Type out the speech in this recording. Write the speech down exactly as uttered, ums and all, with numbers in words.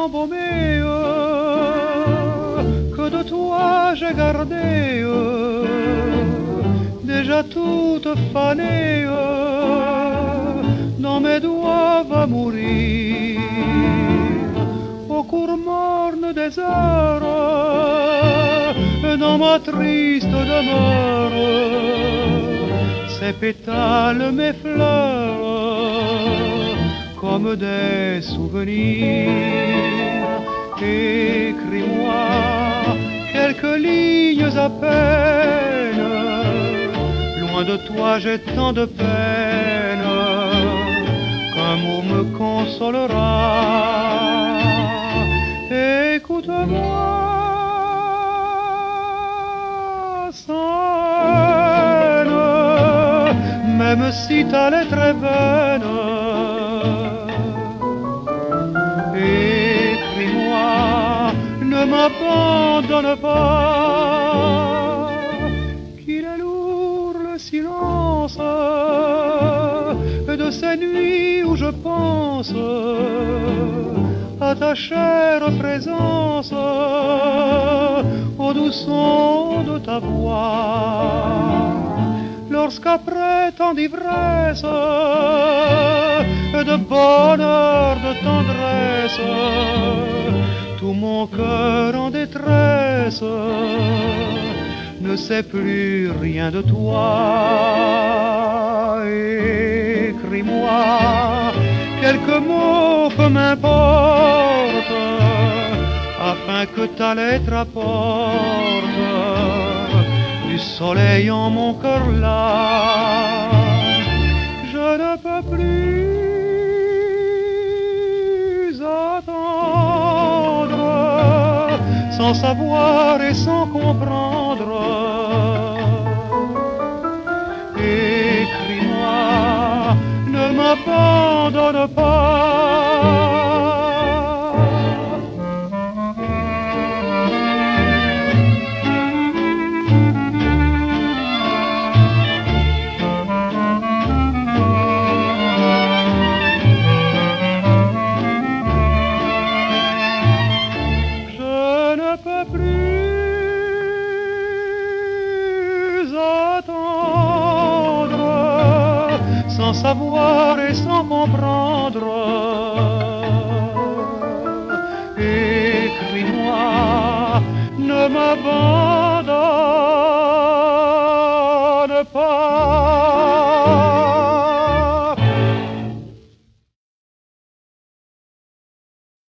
embaumée que de toi j'ai gardé, déjà toute fanée, dans mes doigts va mourir, au cours morne des heures, dans ma triste demeure, ces pétales, mes fleurs, comme des souvenirs. Écris-moi quelques lignes à peine, loin de toi j'ai tant de peine, qu'un mot me consolera. Écoute-moi, scène, même si ta lettre est vaine. Écris-moi, ne m'abandonne pas, qu'il est lourd le silence de ces nuits où je pense à ta chère présence, au doux son de ta voix, lorsqu'après tant d'ivresse, de bonheur, de tendresse, tout mon cœur en détresse ne sait plus rien de toi. Écris-moi quelques mots, peu m'importe, afin que ta lettre apporte du soleil en mon cœur là. Je ne peux plus attendre, sans savoir et sans comprendre. Écris-moi, ne m'abandonne pas. Sans savoir et sans comprendre. Écris-moi, ne m'abandonne pas.